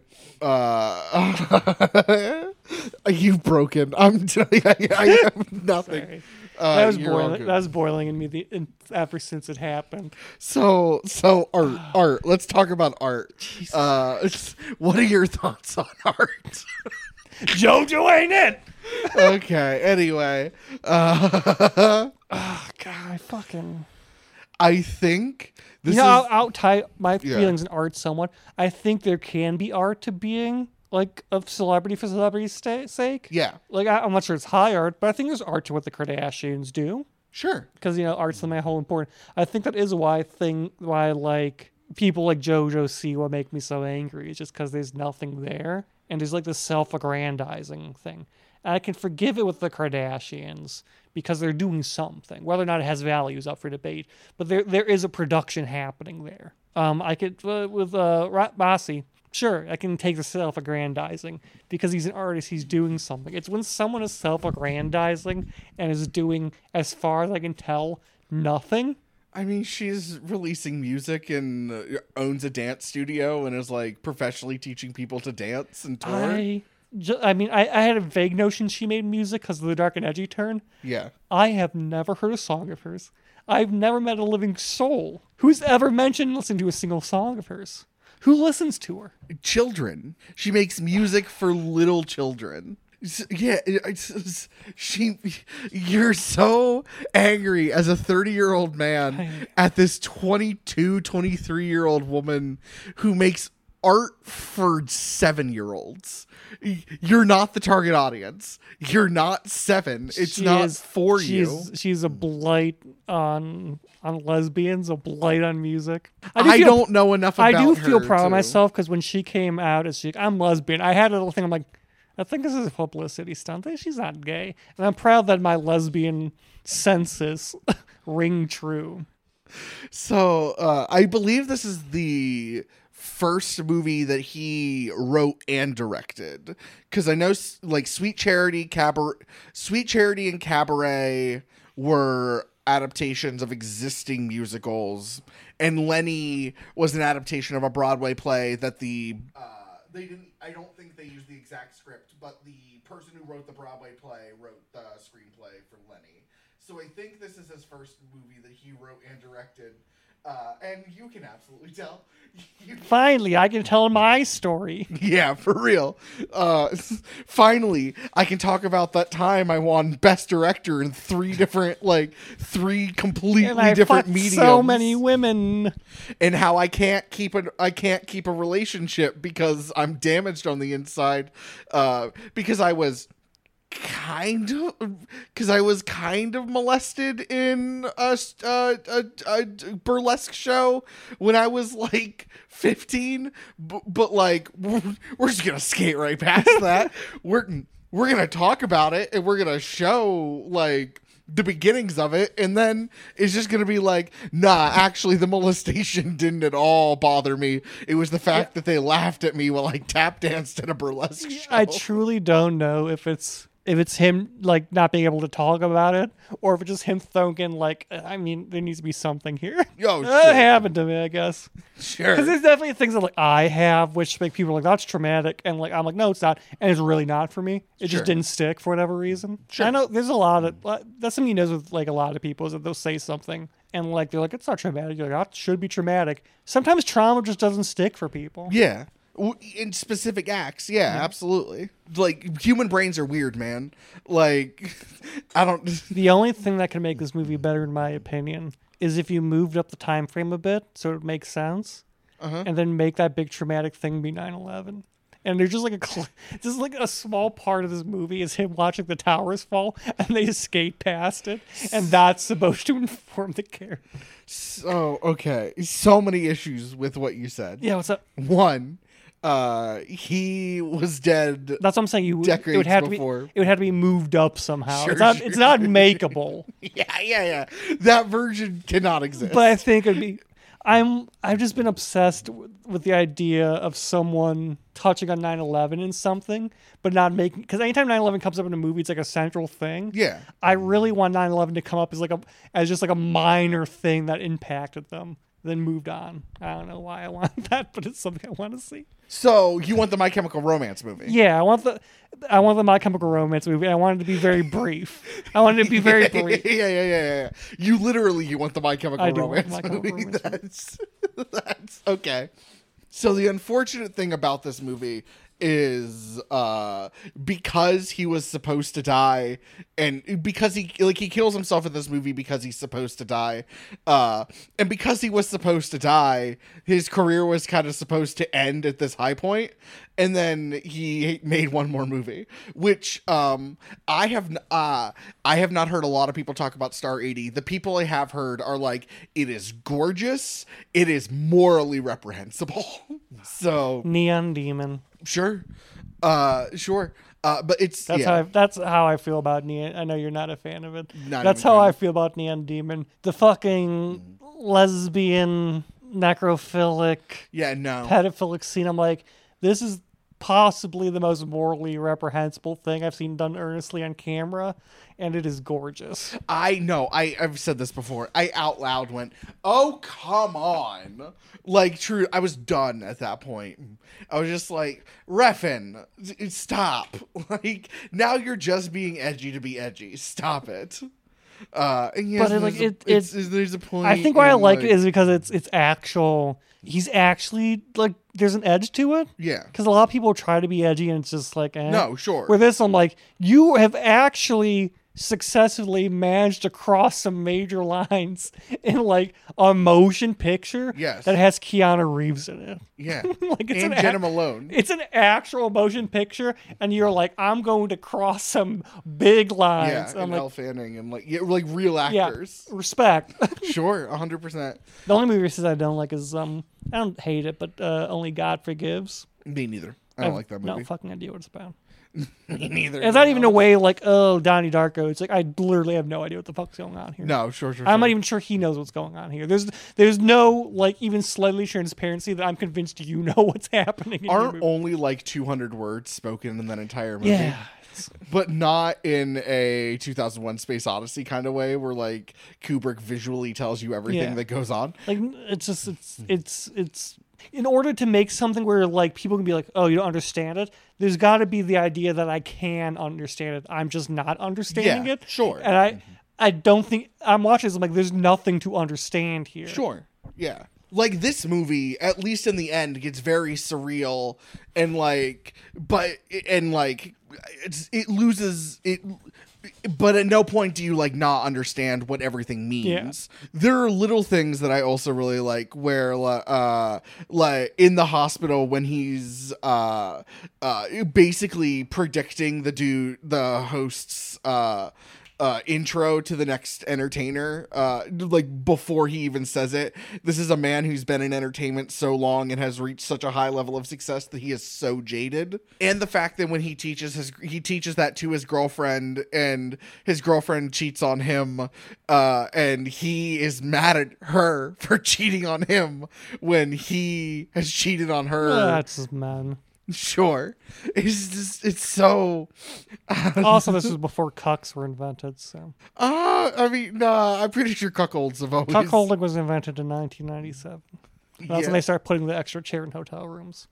uh, you've broken. I'm. T- I, I have nothing. Sorry. Uh, That was you're all boiling. good. That was boiling in me the, in, ever since it happened. So, so art, art. Let's talk about art. Uh, what are your thoughts on art? JoJo ain't it. okay. Anyway, uh, Oh God, I fucking. I think this you know, is. I'll, I'll tie my Yeah. feelings in art somewhat. I think there can be art to being like of celebrity for celebrity's sta- sake. yeah, Like I, I'm not sure it's high art, but I think there's art to what the Kardashians do sure. because you know art's the whole important. I think that is why thing why like people like JoJo Siwa make me so angry. It's just because there's nothing there, and there's like this self-aggrandizing thing. And I can forgive it with the Kardashians because they're doing something, whether or not it has value is up for debate. But there there is a production happening there. Um, I could uh, with uh Rat Bassi. Sure, I can take the self-aggrandizing because he's an artist. He's doing something. It's when someone is self-aggrandizing and is doing, as far as I can tell, nothing. I mean, she's releasing music and uh, owns a dance studio and is like professionally teaching people to dance and tour. I, ju- I mean, I, I had a vague notion she made music because of the dark and edgy turn. Yeah. I have never heard a song of hers. I've never met a living soul who's ever mentioned listening to a single song of hers. Who listens to her? Children. She makes music for little children. S- Yeah, it- it's, it's- she. You're so angry as a thirty-year-old man at this twenty-two, twenty-three-year-old woman who makes art for seven-year-olds. You're not the target audience. You're not seven. It's She not is- for she's, you. She's a blight on on lesbians, a blight on music. I, do feel- don't know enough about I do feel her, proud of too. myself because when she came out as she, I'm lesbian. I had a little thing. I'm like, I think this is a publicity stunt. She's not gay, and I'm proud that my lesbian senses ring true. So uh, I believe this is the first movie that he wrote and directed, because I know s- like Sweet Charity, Cabaret, Sweet Charity, and Cabaret were adaptations of existing musicals, and Lenny was an adaptation of a Broadway play that the uh, they didn't. I don't think they used the exact script, but the person who wrote the Broadway play wrote the screenplay for Lenny. So I think this is his first movie that he wrote and directed. Uh, and you can absolutely tell. You- Finally, I can tell my story. yeah, for real. Uh, finally, I can talk about that time I won Best Director in three different, like, three completely And I different fucked mediums. so many women. And how I can't keep a I can't keep a relationship because I'm damaged on the inside. Uh, because I was kind of because I was kind of molested in a, a, a, a burlesque show when I was like fifteen, but, but like we're, we're just gonna skate right past that. we're we're gonna talk about it and we're gonna show like the beginnings of it, and then it's just gonna be like, nah, actually the molestation didn't at all bother me. It was the fact yeah. that they laughed at me while I tap danced in a burlesque show. I truly don't know if it's if it's him like not being able to talk about it, or if it's just him thinking like, I mean, there needs to be something here. Yo, that sure. happened to me, I guess. Sure. Because there's definitely things that like I have, which make people like, that's traumatic, and like I'm like, no, it's not, and it's really not for me. It Sure. just didn't stick for whatever reason. Sure. I know there's a lot of that's something he knows with like a lot of people is that they'll say something and like they're like, it's not traumatic. You're like, that should be traumatic. Sometimes trauma just doesn't stick for people. Yeah. In specific acts, yeah, yeah, absolutely. Like, human brains are weird, man. Like, I don't... The only thing that can make this movie better, in my opinion, is if you moved up the time frame a bit so it makes sense, uh-huh. and then make that big traumatic thing be nine eleven. And there's just like a cl- just like a small part of this movie is him watching the towers fall, and they just skate past it, and that's supposed to inform the character. So, okay. So many issues with what you said. Yeah, what's up? One... Uh, he was dead. That's what I'm saying. You would, decades it would have before. to be. It would have to be moved up somehow. Sure, it's not. sure. It's not makeable. yeah, yeah, yeah. That version cannot exist. But I think it'd be. I'm. I've just been obsessed with, with the idea of someone touching on nine eleven in something, but not making. Because anytime nine eleven comes up in a movie, it's like a central thing. Yeah. I really want nine eleven to come up as like a as just like a minor thing that impacted them, then moved on. I don't know why I want that, but it's something I want to see. So you want the My Chemical Romance movie? Yeah, I want the I want the My Chemical Romance movie. I want it to be very brief. I want it to be very yeah, brief. Yeah, yeah, yeah, yeah, yeah. You literally you want the My Chemical I do want Romance the My Chemical movie. Romance that's that's okay. So the unfortunate thing about this movie is uh because he was supposed to die, and because he like he kills himself in this movie because he's supposed to die, uh and because he was supposed to die, his career was kind of supposed to end at this high point, and then he made one more movie, which um I have uh I have not heard a lot of people talk about Star eighty. The people I have heard are like, it is gorgeous, it is morally reprehensible. So Neon Demon. Sure. Uh, sure. Uh, but it's That's yeah. how I, that's how I feel about Neon. I know you're not a fan of it. Not that's even how fan. I feel about Neon Demon. The fucking lesbian, necrophilic, yeah, no. pedophilic scene. I'm like, this is possibly the most morally reprehensible thing I've seen done earnestly on camera, and it is gorgeous. I know. I I've said this before. I out loud went, "Oh, come on!" Like, true. I was done at that point. I was just like, "Reffin, stop!" Like, now you're just being edgy to be edgy. Stop it. Uh, and yes, But it, like, there's a- it- it's, it- there's a point. I think why I in, like it is because it's it's actual. He's actually like there's an edge to it. yeah. Because a lot of people try to be edgy and it's just like eh. No, sure. With this, I'm like, you have actually successfully managed to cross some major lines in like a motion picture Yes. that has Keanu Reeves in it. Yeah. Like it's and an Jenna ac- Malone. It's an actual motion picture, and you're like, I'm going to cross some big lines. Yeah, I'm and like, Elle Fanning and like yeah, like real yeah, actors. respect. Sure, a hundred percent. The only movie I don't like is um, I don't hate it, but uh, Only God Forgives. Me neither. I don't I've like that movie. No fucking idea what it's about. Me neither. It's not even a way like, oh, Donnie Darko. It's like I literally have no idea what the fuck's going on here. No, sure, sure. I'm sure. not even sure he knows what's going on here. There's there's no like even slightly transparency that I'm convinced you know what's happening. In your Aren't movie. only like two hundred words spoken in that entire movie? Yeah. But not in a two thousand one Space Odyssey kind of way where like Kubrick visually tells you everything Yeah. that goes on. Like it's just it's it's it's in order to make something where like people can be like, oh, you don't understand it. There's got to be the idea that I can understand it. I'm just not understanding Yeah, it. sure. And I I don't think I'm watching this. I'm like, there's nothing to understand here. Sure. Yeah. Like this movie, at least in the end, gets very surreal and like, but and like, it's it loses it. But at no point do you like not understand what everything means. Yeah. There are little things that I also really like where uh like in the hospital when he's uh uh basically predicting the dude the host's uh Uh, intro to the next entertainer, uh, like before he even says it. This is a man who's been in entertainment so long and has reached such a high level of success that he is so jaded. And the fact that when he teaches his, he teaches that to his girlfriend, and his girlfriend cheats on him, uh, and he is mad at her for cheating on him when he has cheated on her. That's man. Sure, it's just it's so. Also, this was before cucks were invented, so. Uh, I mean, nah, I'm pretty sure cuckolds have always. Cuckolding was invented in nineteen ninety-seven. That's Yeah. when they started putting the extra chair in hotel rooms.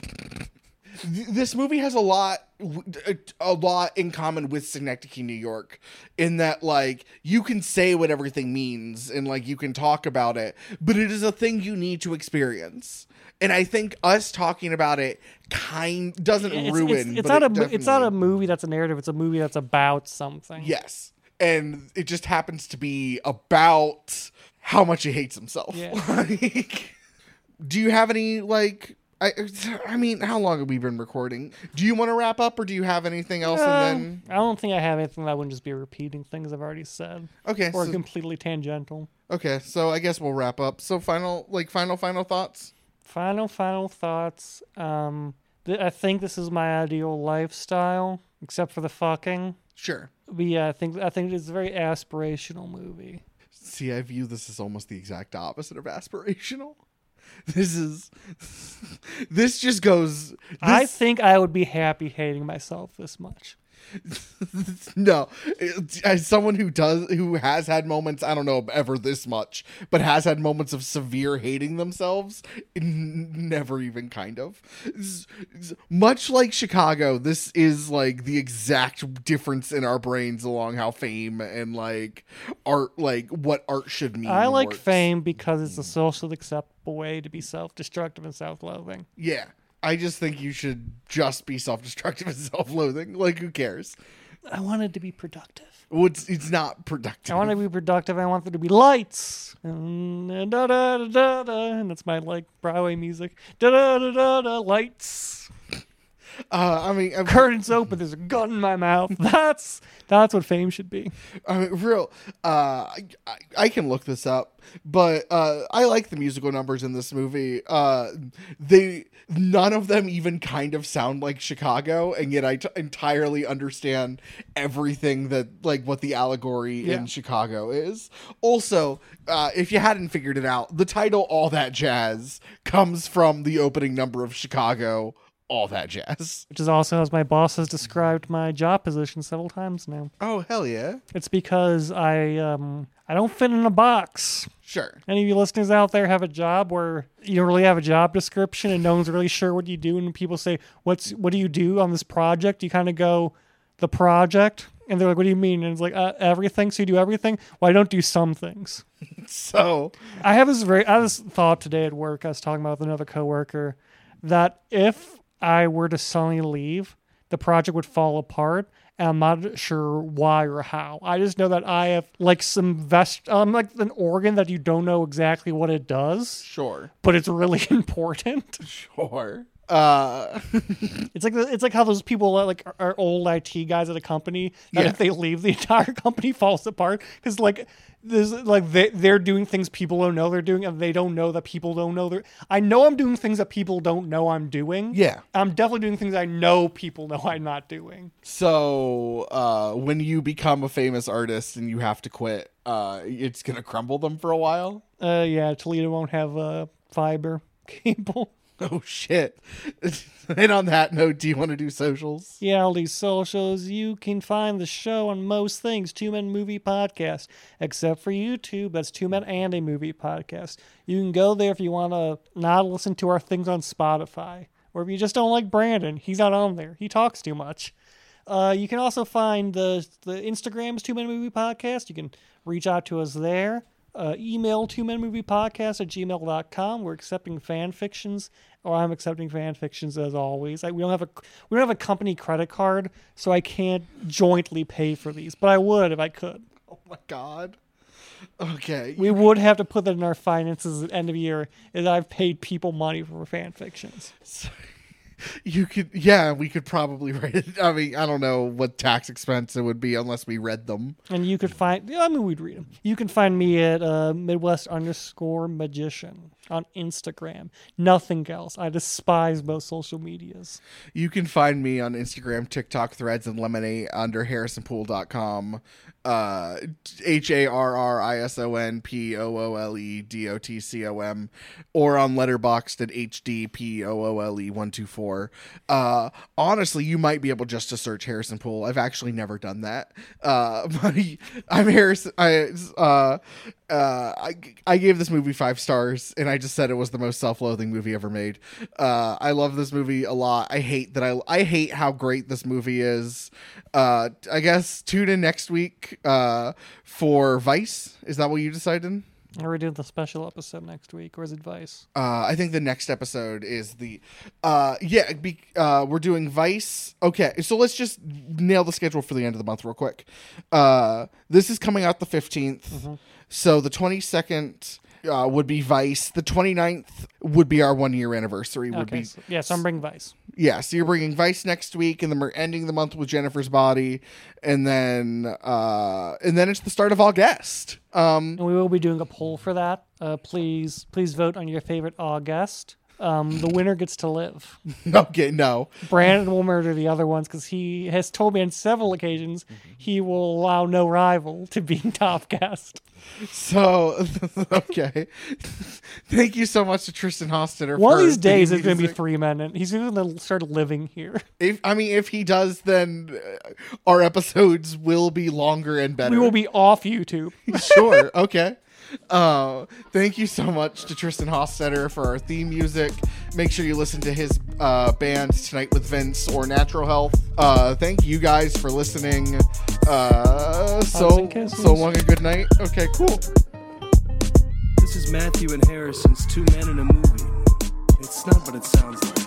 Th- This movie has a lot, a lot in common with Synecdoche, New York, in that like you can say what everything means and like you can talk about it, but it is a thing you need to experience. And I think us talking about it kind doesn't It's, ruin. it's, it's but not it a mo- it's not a definitely- movie that's a narrative. It's a movie that's about something. Yes, and it just happens to be about how much he hates himself. Yeah. Like, do you have any like? I, I mean, how long have we been recording? Do you want to wrap up, or do you have anything else? Um, and then I don't think I have anything that wouldn't just be repeating things I've already said. okay, Or so, completely tangential. okay, so I guess we'll wrap up. So final, like final, final thoughts. Final, final thoughts. Um, th- I think this is my ideal lifestyle, except for the fucking. Sure. But yeah, I think I think it's a very aspirational movie. See, I view this as almost the exact opposite of aspirational. This is, this just goes. This, I think I would be happy hating myself this much. No, as someone who does, who has had moments, I don't know ever this much, but has had moments of severe hating themselves, n- never even kind of. S- s- Much like Chicago, this is like the exact difference in our brains along how fame and like art, like what art should mean. I like works. fame because it's a socially acceptable way to be self-destructive and self-loathing. Yeah. I just think you should just be self-destructive and self-loathing. Like, who cares? I wanted to be productive. Well, it's, it's not productive. I want to be productive. I want there to be lights. And, da, da, da, da, da, and that's my like Broadway music. Da, da, da, da, da, lights. Uh, I mean, I, Curtains open. There's a gun in my mouth. That's that's what fame should be. I mean, real. Uh, I, I, I can look this up, but uh, I like the musical numbers in this movie. Uh, they none of them even kind of sound like Chicago, and yet I t- entirely understand everything that like what the allegory Yeah. in Chicago is. Also, uh, if you hadn't figured it out, the title "All That Jazz" comes from the opening number of Chicago. All That Jazz. Which is also, as my boss has described my job position several times now. Oh, hell yeah. It's because I um I don't fit in a box. Sure. Any of you listeners out there have a job where you don't really have a job description and no one's really sure what you do, and people say, "What's what do you do on this project?" You kind of go, "The project," and they're like, "What do you mean?" And it's like, uh, "Everything." So you do everything. Well, I don't do some things. So, I have this very I have this thought today at work. I was talking about with another coworker that if I were to suddenly leave, the project would fall apart, and I'm not sure why or how. I just know that I have like some vest, um, like an organ that you don't know exactly what it does, Sure. but it's really important. Sure. Uh, It's like the, it's like how those people that, like are, are old I T guys at a company that Yeah. if they leave, the entire company falls apart because like there's like they they're doing things people don't know they're doing, and they don't know that people don't know they're. I know I'm doing things that people don't know I'm doing. Yeah. I'm definitely doing things I know people know I'm not doing. so uh, when you become a famous artist and you have to quit, uh, it's gonna crumble them for a while. Uh, yeah, Toledo won't have uh, fiber cable. Oh shit! And on that note, do you want to do socials? Yeah, all these socials. You can find the show on most things, Two Men Movie Podcast, except for YouTube. That's Two Men and a Movie Podcast. You can go there if you want to not listen to our things on Spotify, or if you just don't like Brandon. He's not on there. He talks too much. Uh, you can also find the the Instagrams Two Men Movie Podcast. You can reach out to us there. Uh, email two men movie podcast at gmail dot com. We're accepting fan fictions, or I'm accepting fan fictions as always. I, we don't have a we don't have a company credit card, so I can't jointly pay for these, but I would if I could. Oh my god. Okay. We would have to put that in our finances at the end of the year, as I've paid people money for fan fictions. You could, yeah, we could probably write it. I mean, I don't know what tax expense it would be unless we read them. And you could find, yeah, I mean, we'd read them. You can find me at uh, Midwest underscore magician on Instagram. Nothing else. I despise both social medias. You can find me on Instagram, TikTok, Threads, and Lemonade under harrison poole dot com. Uh, H A R R I S O N P O O L E D O T C O M, or on Letterboxd at H D P O O L E one two four. Uh, honestly, you might be able just to search Harrison Poole. I've actually never done that. Uh, but I'm Harrison. I, uh, uh, I, I gave this movie five stars, and I just said it was the most self-loathing movie ever made. Uh, I love this movie a lot. I hate that I, I hate how great this movie is. Uh, I guess tune in next week uh, for Vice. Is that what you decided? Or we do the special episode next week, or is it Vice? Uh, I think the next episode is the, uh, yeah, be, uh, we're doing Vice. Okay, so let's just nail the schedule for the end of the month real quick. Uh, this is coming out the fifteenth. Mm-hmm. So the twenty-second uh, would be Vice. The twenty-ninth would be our one year anniversary. Would Okay, be so, yeah, so I'm bringing Vice. Yeah, so you're bringing Vice next week, and then we're ending the month with Jennifer's Body, and then uh, and then it's the start of August. Um, And we will be doing a poll for that. Uh, please, please vote on your favorite August. Um, the winner gets to live. okay, no. Brandon will murder the other ones because he has told me on several occasions he will allow no rival to be top guest. So, okay. Thank you so much to Tristan Hostetter. One for of these days, the it's going to be music. three men, and he's going to start living here. If I mean, if he does, then uh, our episodes will be longer and better. We will be off YouTube. Sure. Okay. Uh, thank you so much to Tristan Hostetter for our theme music. Make sure you listen to his uh, band Tonight with Vince or Natural Health. Uh, thank you guys for listening. Uh, so, so long and good night. Okay, cool. This is Matthew and Harrison's Two Men in a Movie. It's not what it sounds like.